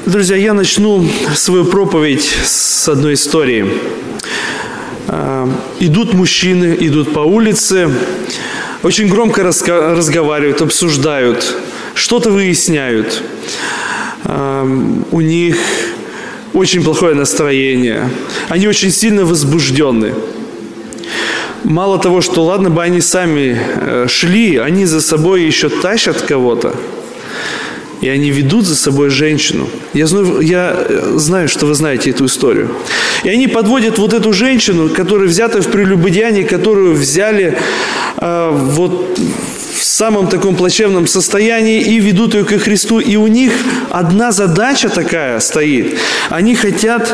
Друзья, я начну свою проповедь с одной истории. Идут мужчины, идут по улице, очень громко разговаривают, обсуждают, что-то выясняют. У них очень плохое настроение, они очень сильно возбуждены. Мало того, что ладно бы они сами шли, они за собой еще тащат кого-то. И они ведут за собой женщину. Я знаю, что вы знаете эту историю. И они подводят вот эту женщину, которая взята в прелюбодеянии, которую взяли вот в самом таком плачевном состоянии и ведут ее ко Христу. И у них одна задача такая стоит. Они хотят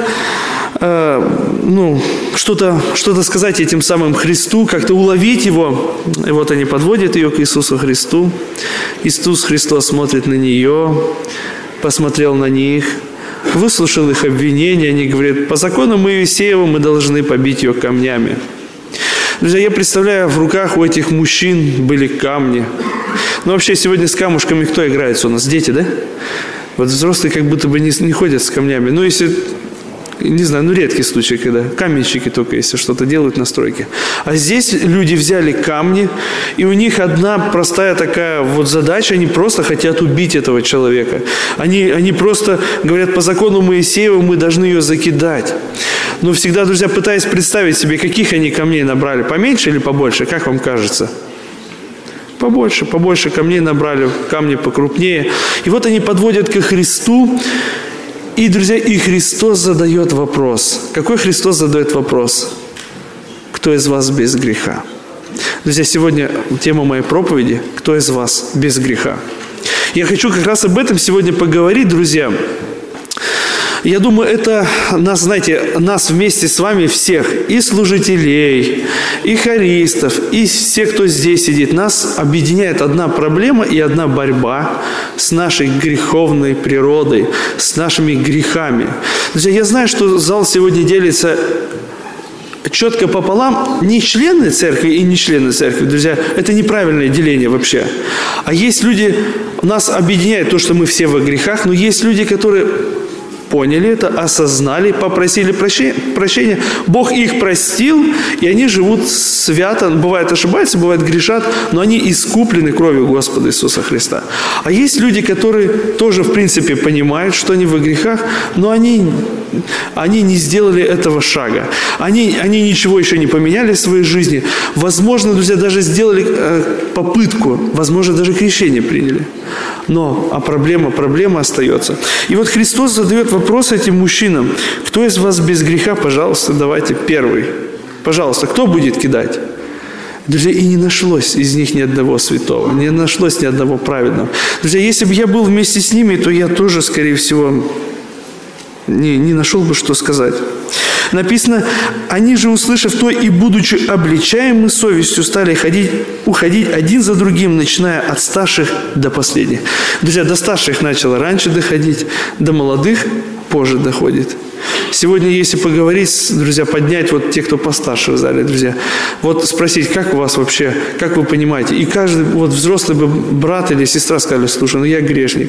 что-то сказать этим самым Христу, как-то уловить его. И вот они подводят ее к Иисусу Христу. Иисус Христос смотрит на нее, посмотрел на них, выслушал их обвинения. Они говорят: по закону Моисееву мы должны побить ее камнями. Друзья, я представляю, в руках у этих мужчин были камни. Но вообще сегодня с камушками кто играется у нас? Дети, да? Вот взрослые как будто бы не ходят с камнями. Ну, если... Не знаю, редкий случай, когда каменщики только, если что-то делают на стройке. А здесь люди взяли камни, и у них одна простая такая вот задача, они просто хотят убить этого человека. Они просто говорят: по закону Моисеева мы должны ее закидать. Но всегда, друзья, пытаясь представить себе, каких они камней набрали, поменьше или побольше, как вам кажется? Побольше камней набрали, камни покрупнее. И вот они подводят ко Христу. И, друзья, и Христос задает вопрос. Какой Христос задает вопрос? Кто из вас без греха? Друзья, сегодня тема моей проповеди – кто из вас без греха? Я хочу как раз об этом сегодня поговорить, друзья. Я думаю, это нас, знаете, нас вместе с вами всех, и служителей, и хористов, и всех, кто здесь сидит, нас объединяет одна проблема и одна борьба с нашей греховной природой, с нашими грехами. Друзья, я знаю, что зал сегодня делится четко пополам, не члены церкви и не члены церкви, друзья, это неправильное деление вообще. А есть люди, нас объединяет то, что мы все во грехах, но есть люди, которые поняли это, осознали, попросили прощения. Бог их простил, и они живут свято. Бывает ошибаются, бывает грешат, но они искуплены кровью Господа Иисуса Христа. А есть люди, которые тоже, в принципе, понимают, что они во грехах, но они не сделали этого шага. Они ничего еще не поменяли в своей жизни. Возможно, друзья, даже сделали попытку, возможно, даже крещение приняли. Но проблема остается. И вот Христос задает вопрос этим мужчинам: кто из вас без греха? Пожалуйста, давайте первый. Пожалуйста, кто будет кидать? Друзья, и не нашлось из них ни одного святого, не нашлось ни одного праведного. Друзья, если бы я был вместе с ними, то я тоже, скорее всего, не нашел бы, что сказать. Написано: они же, услышав то и будучи обличаемы совестью, стали уходить один за другим, начиная от старших до последних. Друзья, до старших начало раньше доходить, до молодых позже доходит. Сегодня, если поговорить, друзья, поднять вот те, кто постарше в зале, друзья, вот спросить, как у вас вообще, как вы понимаете, и каждый вот взрослый бы брат или сестра сказали: слушай, я грешник,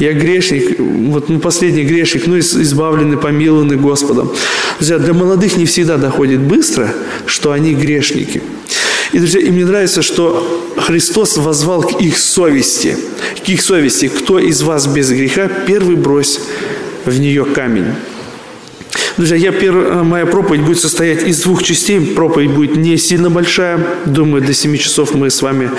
вот последний грешник, избавленный, помилованный Господом. Друзья, для молодых не всегда доходит быстро, что они грешники. И, друзья, и мне нравится, что Христос воззвал к их совести. Кто из вас без греха, первый брось в нее камень. Друзья, моя проповедь будет состоять из 2 частей. Проповедь будет не сильно большая. Думаю, до 7 часов мы с вами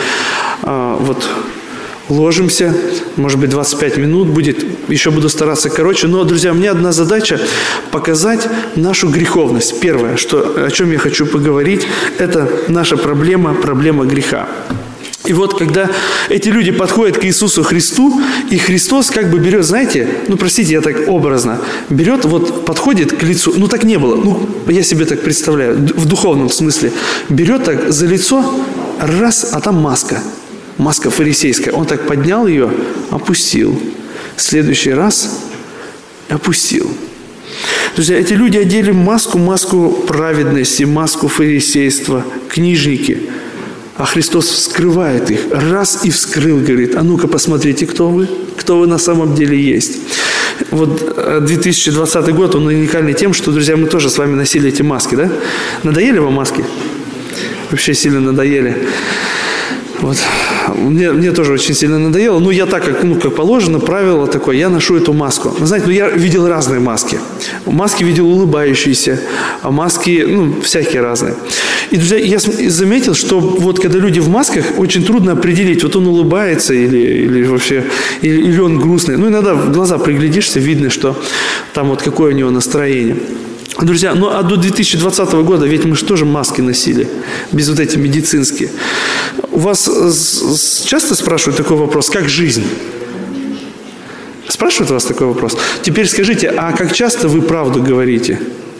ложимся. Может быть, 25 минут будет. Еще буду стараться короче. Но, друзья, у меня одна задача – показать нашу греховность. Первое, о чем я хочу поговорить, это наша проблема греха. И вот, когда эти люди подходят к Иисусу Христу, и Христос как бы берет, знаете, простите, я так образно, берет, подходит к лицу, так не было, я себе так представляю, в духовном смысле, берет так за лицо, раз, а там маска фарисейская, он так поднял ее, опустил, в следующий раз опустил. Друзья, эти люди одели маску праведности, маску фарисейства, книжники. А Христос вскрывает их. Раз и вскрыл, говорит: а ну-ка посмотрите, кто вы на самом деле есть. Вот 2020 год, он уникальный тем, что, друзья, мы тоже с вами носили эти маски, да? Надоели вам маски? Вообще сильно надоели. Вот. Мне тоже очень сильно надоело. Ну, я так, как положено, правило такое, я ношу эту маску. Вы знаете, я видел разные маски. Маски видел улыбающиеся, а маски, всякие разные. И, друзья, я заметил, что вот когда люди в масках, очень трудно определить, вот он улыбается или вообще, или он грустный. Ну, иногда в глаза приглядишься, видно, что там вот какое у него настроение. Друзья, а до 2020 года ведь мы же тоже маски носили, без вот эти медицинские. У вас часто спрашивают такой вопрос, как жизнь? Спрашивают вас такой вопрос? Теперь скажите, а как часто вы правду говорите?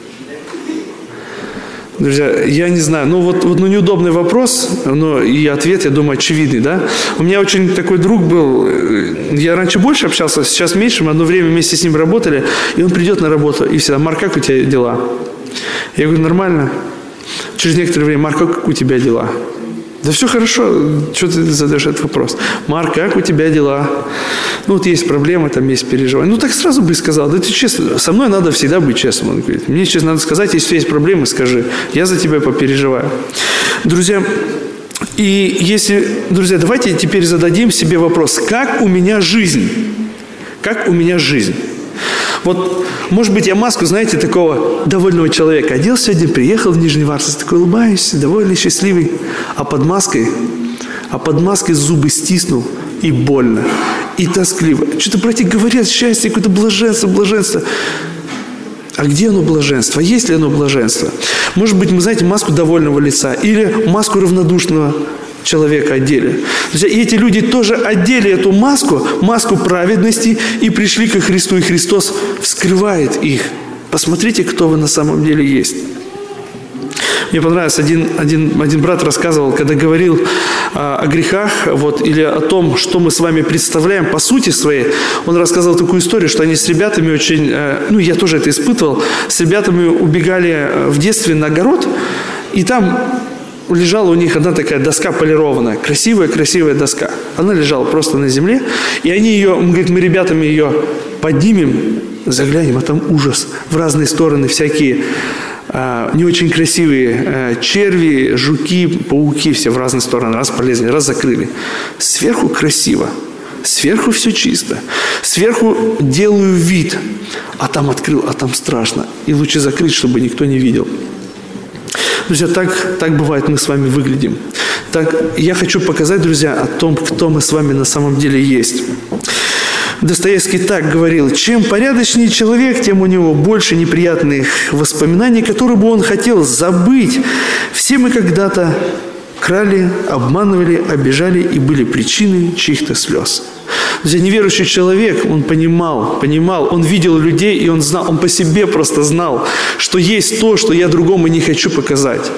Друзья, я не знаю, неудобный вопрос, но и ответ, я думаю, очевидный, да? У меня очень такой друг был, я раньше больше общался, сейчас меньше, мы одно время вместе с ним работали, и он придет на работу, и всегда: Марк, как у тебя дела? Я говорю: нормально. Через некоторое время: Марк, как у тебя дела? Да все хорошо, что ты задаешь этот вопрос? Марк, как у тебя дела? Вот есть проблемы, там есть переживания. Так сразу бы сказал: да ты честно, со мной надо всегда быть честным. Он говорит: мне сейчас надо сказать, если есть проблемы, скажи, я за тебя попереживаю. Друзья, давайте теперь зададим себе вопрос: как у меня жизнь? Как у меня жизнь? Вот, может быть, я маску, знаете, такого довольного человека одел сегодня, приехал в Нижневартовск, такой улыбающийся, довольный, счастливый, а под маской зубы стиснул, и больно, и тоскливо. Что-то братья говорят: счастье, какое-то блаженство. А где оно блаженство? Есть ли оно блаженство? Может быть, мы, знаете, маску довольного лица или маску равнодушного человека одели. Друзья, и эти люди тоже одели эту маску праведности, и пришли ко Христу, и Христос вскрывает их. Посмотрите, кто вы на самом деле есть. Мне понравилось, один брат рассказывал, когда говорил о грехах, или о том, что мы с вами представляем по сути своей, он рассказал такую историю, что они с ребятами очень, я тоже это испытывал, с ребятами убегали в детстве на огород, и там лежала у них одна такая доска полированная, красивая доска. Она лежала просто на земле, и они мы ребятами ее поднимем, заглянем, а там ужас. В разные стороны всякие не очень красивые черви, жуки, пауки, все в разные стороны. Раз полезли, раз закрыли. Сверху красиво, сверху все чисто. Сверху делаю вид, а там открыл, а там страшно. И лучше закрыть, чтобы никто не видел. Друзья, так бывает, мы с вами выглядим. Так, я хочу показать, друзья, о том, кто мы с вами на самом деле есть. Достоевский так говорил: чем порядочнее человек, тем у него больше неприятных воспоминаний, которые бы он хотел забыть. Все мы когда-то крали, обманывали, обижали и были причиной чьих-то слез. Друзья, неверующий человек, он понимал, он видел людей, и он знал, он по себе просто знал, что есть то, что я другому не хочу показать.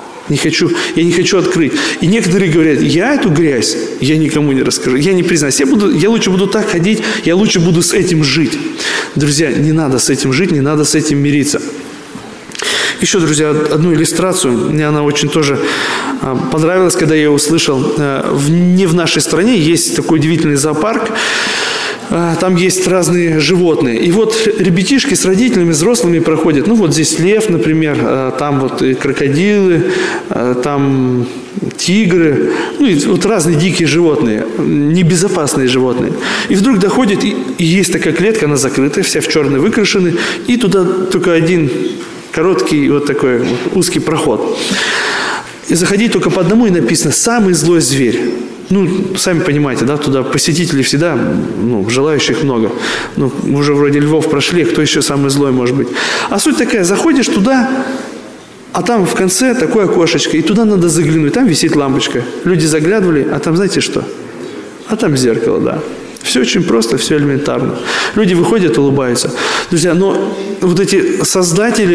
Я не хочу открыть. И некоторые говорят: я эту грязь, я никому не расскажу, я не признаюсь, я лучше буду так ходить, я лучше буду с этим жить. Друзья, не надо с этим жить, не надо с этим мириться. Еще, друзья, одну иллюстрацию, мне она очень тоже понравилась, когда я ее услышал. Не в нашей стране есть такой удивительный зоопарк, там есть разные животные. И вот ребятишки с родителями, взрослыми проходят. Здесь лев, например, там и крокодилы, там тигры, и разные дикие животные, небезопасные животные. И вдруг доходит, и есть такая клетка, она закрытая, вся в черный выкрашены, и туда только один короткий такой узкий проход. И заходить только по одному, и написано: самый злой зверь. Сами понимаете, да, туда посетителей всегда, желающих много. Уже вроде львов прошли, кто еще самый злой может быть. А суть такая: заходишь туда, а там в конце такое окошечко, и туда надо заглянуть, там висит лампочка. Люди заглядывали, а там знаете что? А там зеркало, да. Все очень просто, все элементарно. Люди выходят, улыбаются. Друзья, но эти создатели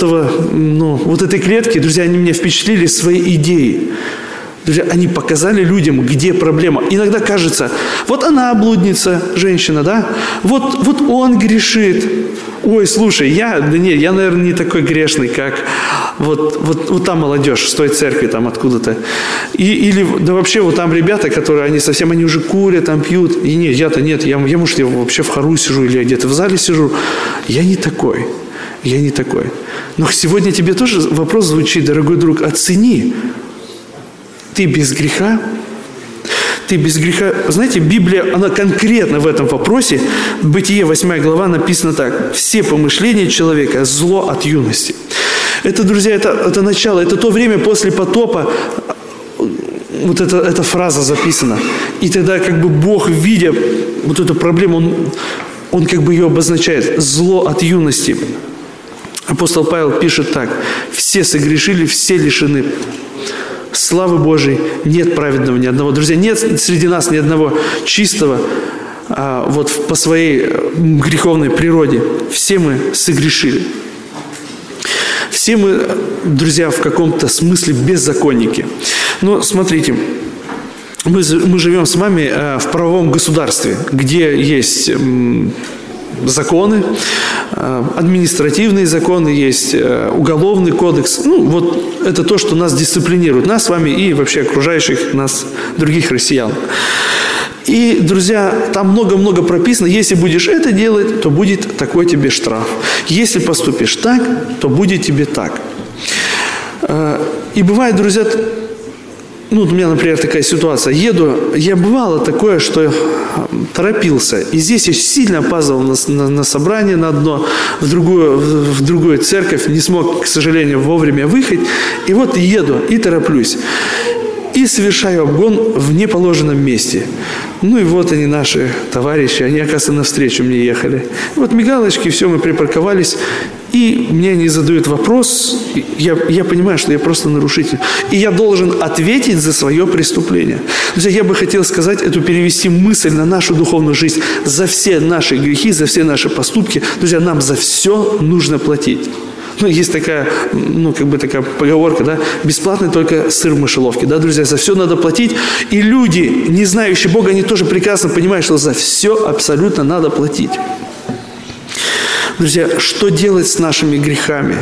этой клетки, друзья, они меня впечатлили своей идеей. Друзья, они показали людям, где проблема. Иногда кажется: вот она блудница, женщина, да? Вот он грешит. Ой, слушай, я, наверное, не такой грешный, как Вот там молодежь с той церкви, там откуда-то. Или, да вообще, вот там ребята, которые, они уже курят, там пьют. И нет, я-то нет, я может, я вообще в хору сижу, или я где-то в зале сижу. Я не такой. Но сегодня тебе тоже вопрос звучит, дорогой друг, оцени. Ты без греха? Ты без греха. Знаете, Библия, она конкретно в этом вопросе, Бытие 8 глава написано так. Все помышления человека – зло от юности. Это, друзья, это начало, это то время после потопа. Вот эта фраза записана. И тогда как бы Бог, видя вот эту проблему, Он как бы ее обозначает. Зло от юности. Апостол Павел пишет так. Все согрешили, все лишены славы Божией, нет праведного ни одного. Друзья, нет среди нас ни одного чистого вот по своей греховной природе. Все мы согрешили. Все мы, друзья, в каком-то смысле беззаконники. Но смотрите, мы живем с вами в правовом государстве, где есть законы, административные законы, есть уголовный кодекс. Вот это то, что нас дисциплинирует, нас с вами и вообще окружающих нас других россиян. И, друзья, там много-много прописано. Если будешь это делать, то будет такой тебе штраф. Если поступишь так, то будет тебе так. И бывает, друзья, у меня, например, такая ситуация. Бывало такое, что торопился. И здесь я сильно опаздывал на собрание на одно, в другую церковь. Не смог, к сожалению, вовремя выехать. И вот еду и тороплюсь. И совершаю обгон в неположенном месте. И вот они, наши товарищи, они, оказывается, навстречу мне ехали. Вот мигалочки, все, мы припарковались. И мне они задают вопрос, я понимаю, что я просто нарушитель. И я должен ответить за свое преступление. Друзья, я бы хотел сказать, перевести мысль на нашу духовную жизнь. За все наши грехи, за все наши поступки, друзья, нам за все нужно платить. Есть такая, такая поговорка, да, бесплатный только сыр в мышеловке, да, друзья, за все надо платить. И люди, не знающие Бога, они тоже прекрасно понимают, что за все абсолютно надо платить. Друзья, что делать с нашими грехами?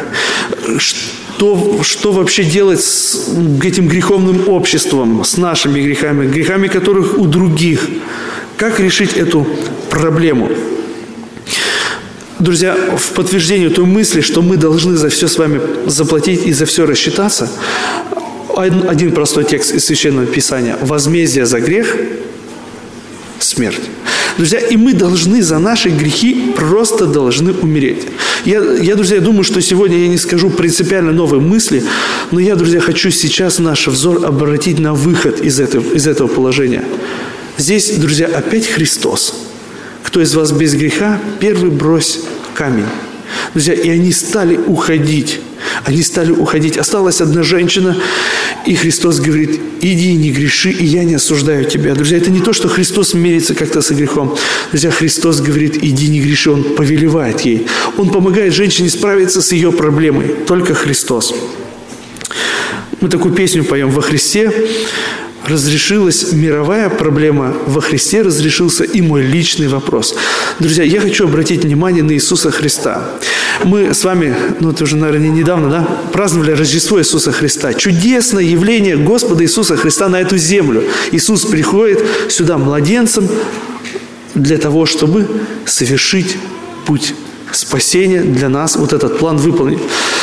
Что вообще делать с этим греховным обществом, с нашими грехами, которых у других? Как решить эту проблему? Друзья, в подтверждение той мысли, что мы должны за все с вами заплатить и за все рассчитаться, один простой текст из Священного Писания. Возмездие за грех – смерть. Друзья, и мы должны за наши грехи просто должны умереть. Друзья, думаю, что сегодня я не скажу принципиально новые мысли, но я, друзья, хочу сейчас наш взор обратить на выход из этого положения. Здесь, друзья, опять Христос. Кто из вас без греха, первый брось камень. Друзья, и они стали уходить. Осталась одна женщина, и Христос говорит: иди, не греши, и я не осуждаю тебя. Друзья, это не то, что Христос мирится как-то со грехом. Друзья, Христос говорит: иди, не греши. Он повелевает ей. Он помогает женщине справиться с ее проблемой. Только Христос. Мы такую песню поем: «Во Христе разрешилась мировая проблема, во Христе разрешился и мой личный вопрос». Друзья, я хочу обратить внимание на Иисуса Христа. Мы с вами, это уже, наверное, недавно, да, праздновали Рождество Иисуса Христа. Чудесное явление Господа Иисуса Христа на эту землю. Иисус приходит сюда младенцем для того, чтобы совершить путь спасения для нас, вот этот план выполнить.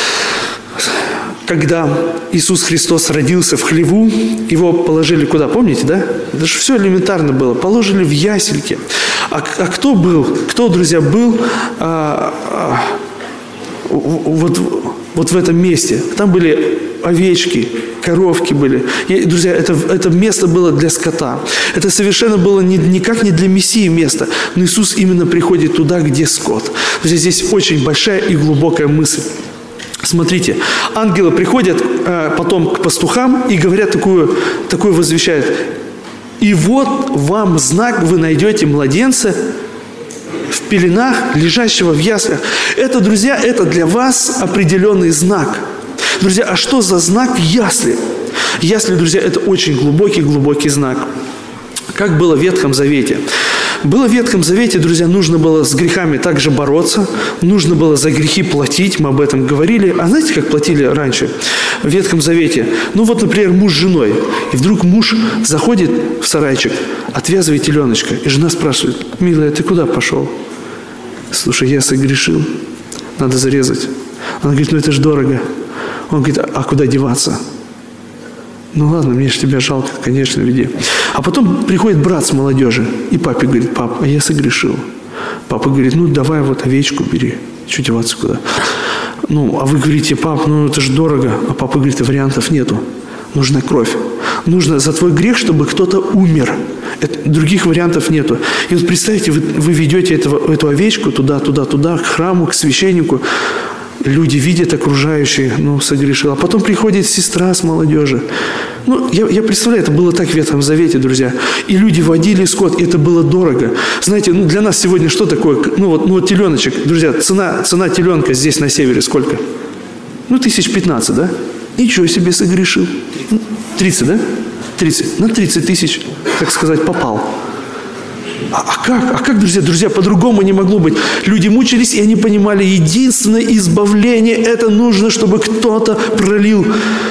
Когда Иисус Христос родился в хлеву, его положили куда, помните, да? Это же все элементарно было. Положили в ясельки. А кто был? Кто, друзья, был вот в этом месте? Там были овечки, коровки были. Друзья, это место было для скота. Это совершенно было никак не для Мессии место. Но Иисус именно приходит туда, где скот. Друзья, здесь очень большая и глубокая мысль. Смотрите, ангелы приходят потом к пастухам и говорят такую возвещают: и вот вам знак, вы найдете младенца в пеленах, лежащего в яслях. Это, друзья, это для вас определенный знак. Друзья, а что за знак ясли? Ясли, друзья, это очень глубокий знак. Как было в Ветхом Завете. Было в Ветхом Завете, друзья, нужно было с грехами также бороться, нужно было за грехи платить, мы об этом говорили. А знаете, как платили раньше в Ветхом Завете? Ну вот, например, муж с женой, и вдруг муж заходит в сарайчик, отвязывает теленочка, и жена спрашивает: милая, ты куда пошел? Слушай, я согрешил, надо зарезать. Она говорит: ну это же дорого. Он говорит: а куда деваться? Ну ладно, мне же тебя жалко, конечно, веди. А потом приходит брат с молодежи, и папе говорит: пап, а я согрешил. Папа говорит: ну давай вот овечку бери, что деваться куда? Ну, а вы говорите: пап, ну это же дорого. А папа говорит: вариантов нету, нужна кровь. Нужно за твой грех, чтобы кто-то умер. Других вариантов нету. И вот представьте, вы ведете эту овечку туда, к храму, к священнику. Люди видят окружающие, ну, согрешил. А потом приходит сестра с молодежи. Ну, я представляю, это было так в Ветхом Завете, друзья. И люди водили скот, и это было дорого. Знаете, ну, для нас сегодня что такое? Ну, вот теленочек, друзья, цена теленка здесь на севере сколько? Ну, 1500, да? Ничего себе, согрешил. 30, да? 30. На 30 тысяч, так сказать, попал. А как, друзья, по-другому не могло быть. Люди мучились, и они понимали, единственное избавление – это нужно, чтобы кто-то пролил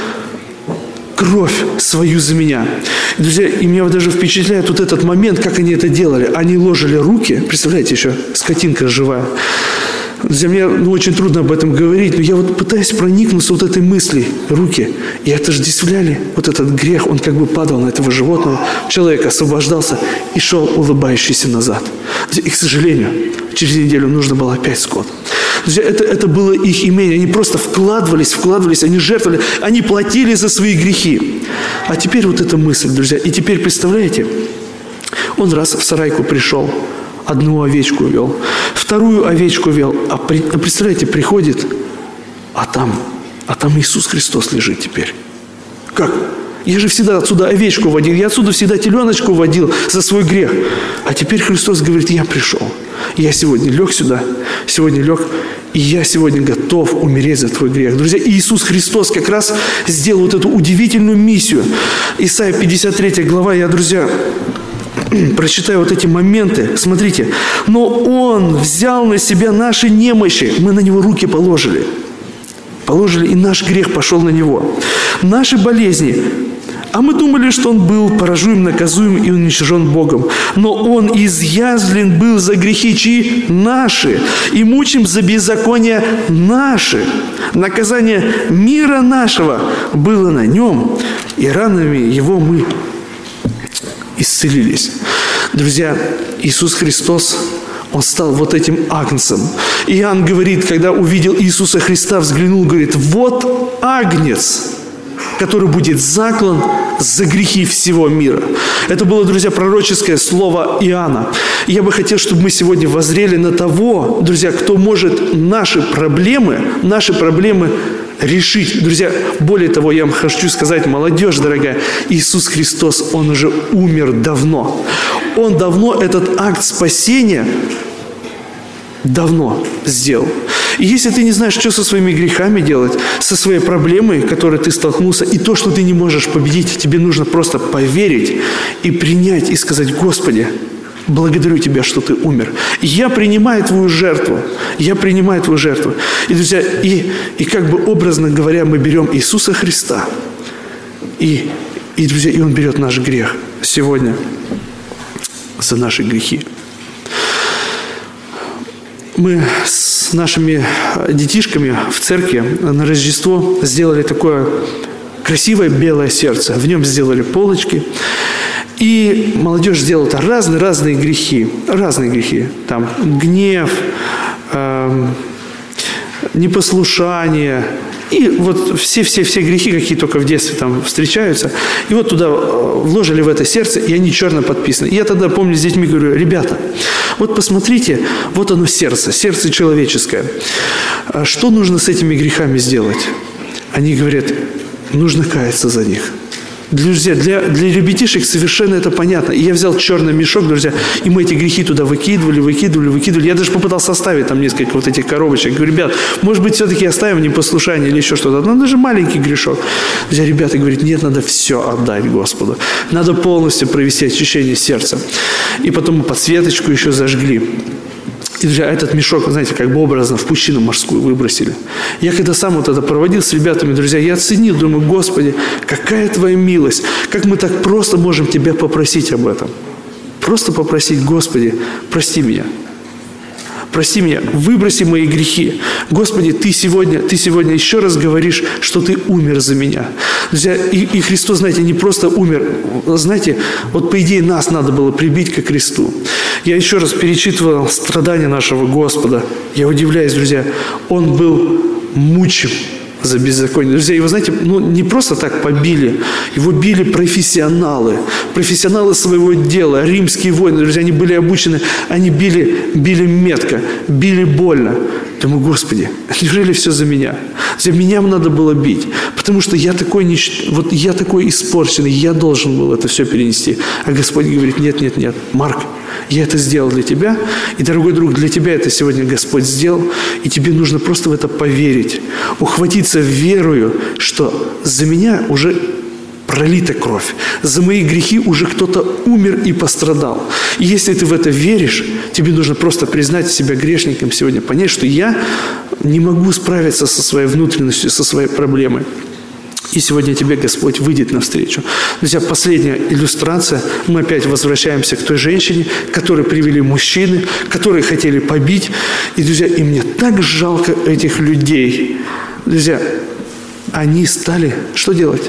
кровь свою за меня. Друзья, и меня даже впечатляет вот этот момент, как они это делали. Они ложили руки, представляете, еще скотинка живая. Для меня очень трудно об этом говорить, но я вот пытаюсь проникнуться вот этой мысли, руки, и отождествляли вот этот грех, он как бы падал на этого животного, человек освобождался и шел улыбающийся назад. И, к сожалению, через неделю нужно было опять скот. Друзья, это было их имение, они просто вкладывались, они жертвовали, они платили за свои грехи. А теперь вот эта мысль, друзья, и теперь, представляете, он раз в сарайку пришел, одну овечку вел, вторую овечку вел, а представляете, приходит, а там Иисус Христос лежит теперь. Как? Я же всегда отсюда овечку водил, я отсюда всегда теленочку водил за свой грех. А теперь Христос говорит: я пришел, я сегодня лег сюда, и я сегодня готов умереть за твой грех. Друзья, Иисус Христос как раз сделал вот эту удивительную миссию. Исайя 53 глава, друзья, прочитаю вот эти моменты. Смотрите. Но Он взял на себя наши немощи. Мы на Него руки положили, и наш грех пошел на Него. Наши болезни. А мы думали, что Он был поражаем, наказуем и уничтожен Богом. Но Он изъязвлен был за грехи чьи? Наши. И мучим за беззакония наши. Наказание мира нашего было на Нем, и ранами Его мы исцелились. Друзья, Иисус Христос, Он стал вот этим агнцем. Иоанн говорит, когда увидел Иисуса Христа, взглянул, говорит: вот агнец, который будет заклан за грехи всего мира. Это было, друзья, пророческое слово Иоанна. И я бы хотел, чтобы мы сегодня воззрели на того, друзья, кто может наши проблемы решить. Друзья, более того, я вам хочу сказать, молодежь дорогая, Иисус Христос, Он уже умер давно. Он давно этот акт спасения давно сделал. И если ты не знаешь, что со своими грехами делать, со своей проблемой, которой ты столкнулся, и то, что ты не можешь победить, тебе нужно просто поверить и принять, и сказать: Господи, благодарю Тебя, что Ты умер. Я принимаю Твою жертву. И, друзья, и как бы образно говоря, мы берем Иисуса Христа, и, друзья, и Он берет наш грех сегодня за наши грехи. Мы с нашими детишками в церкви на Рождество сделали такое красивое белое сердце. В нем сделали полочки. И молодежь сделала разные грехи. Там гнев, непослушание. И вот все грехи, какие только в детстве там встречаются. И вот туда вложили в это сердце, и они черно подписаны. И я тогда, помню, с детьми говорю: ребята, вот посмотрите, вот оно сердце человеческое. Что нужно с этими грехами сделать? Они говорят: нужно каяться за них. Друзья, для ребятишек совершенно это понятно. И я взял черный мешок, друзья, и мы эти грехи туда выкидывали. Я даже попытался оставить там несколько вот этих коробочек. Говорю, ребят, может быть, все-таки оставим непослушание или еще что-то. Но даже маленький грешок. Друзья, ребята говорят, нет, надо все отдать Господу. Надо полностью провести очищение сердца. И потом мы подсветочку еще зажгли. И, друзья, этот мешок, знаете, как бы образно в пучину морскую выбросили. Я когда сам вот это проводил с ребятами, друзья, я оценил, думаю, Господи, какая Твоя милость, как мы так просто можем Тебя попросить об этом. Просто попросить, Господи, прости меня. Прости меня, выброси мои грехи. Господи, Ты сегодня еще раз говоришь, что Ты умер за меня. Друзья, и Христос, знаете, не просто умер. Знаете, вот по идее нас надо было прибить ко кресту. Я еще раз перечитывал страдания нашего Господа. Я удивляюсь, друзья, Он был мучим за беззаконие. Друзья, его, знаете, не просто так побили. Его били профессионалы своего дела, римские воины. Друзья, они были обучены, они били метко, били больно. Думаю, Господи, неужели все за меня? За меня надо было бить, потому что я такой испорченный, я должен был это все перенести. А Господь говорит, нет, Марк, я это сделал для тебя, и, дорогой друг, для тебя это сегодня Господь сделал, и тебе нужно просто в это поверить, ухватиться верою, что за меня уже пролита кровь, за мои грехи уже кто-то умер и пострадал. И если ты в это веришь, тебе нужно просто признать себя грешником сегодня, понять, что я не могу справиться со своей внутренностью, со своей проблемой. И сегодня тебе Господь выйдет навстречу. Друзья, последняя иллюстрация. Мы опять возвращаемся к той женщине, которую привели мужчины, которые хотели побить. И, друзья, и мне так жалко этих людей. Друзья, они стали что делать?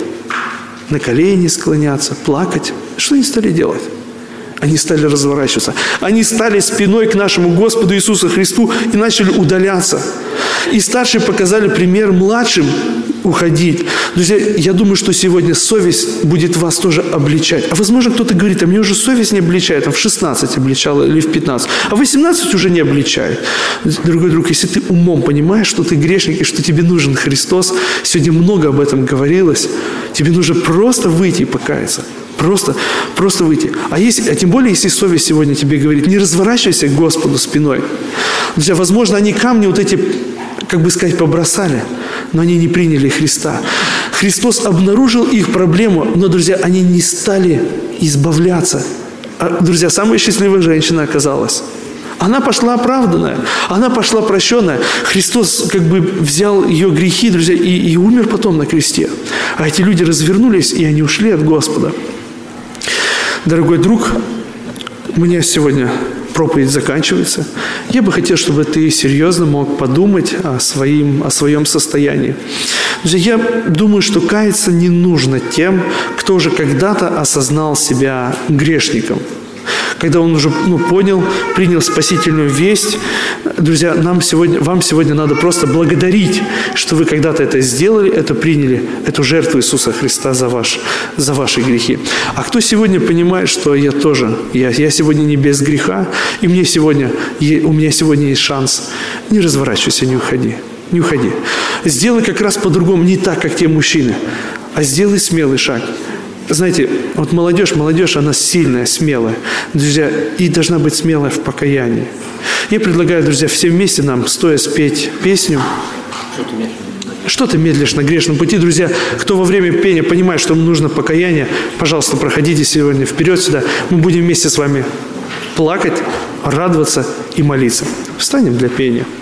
На колени склоняться, плакать. Что они стали делать? Они стали разворачиваться. Они стали спиной к нашему Господу Иисусу Христу и начали удаляться. И старшие показали пример младшим уходить. Друзья, я думаю, что сегодня совесть будет вас тоже обличать. А возможно, кто-то говорит, а мне уже совесть не обличает, в 16 обличала или в 15, а в 18 уже не обличает. Дорогой друг, если ты умом понимаешь, что ты грешник и что тебе нужен Христос, сегодня много об этом говорилось, тебе нужно просто выйти и покаяться. Просто выйти. А тем более, если совесть сегодня тебе говорит, не разворачивайся к Господу спиной. Друзья, возможно, они камни вот эти, как бы сказать, побросали, но они не приняли Христа. Христос обнаружил их проблему, но, друзья, они не стали избавляться. Друзья, самая счастливая женщина оказалась. Она пошла оправданная, она пошла прощенная. Христос как бы взял ее грехи, друзья, и умер потом на кресте. А эти люди развернулись, и они ушли от Господа. Дорогой друг, у меня сегодня проповедь заканчивается. Я бы хотел, чтобы ты серьезно мог подумать о своем состоянии. Друзья, я думаю, что каяться не нужно тем, кто уже когда-то осознал себя грешником. Когда он уже понял, принял спасительную весть. Друзья, вам сегодня надо просто благодарить, что вы когда-то это сделали, это приняли, эту жертву Иисуса Христа за ваши грехи. А кто сегодня понимает, что я сегодня не без греха, и у меня сегодня есть шанс, не разворачивайся, не уходи. Не уходи. Сделай как раз по-другому, не так, как те мужчины, а сделай смелый шаг. Знаете, вот молодежь, она сильная, смелая. Друзья, и должна быть смелая в покаянии. Я предлагаю, друзья, все вместе нам, стоя, спеть песню. Что ты медлишь на грешном пути? Друзья, кто во время пения понимает, что ему нужно покаяние, пожалуйста, проходите сегодня вперед сюда. Мы будем вместе с вами плакать, радоваться и молиться. Встанем для пения.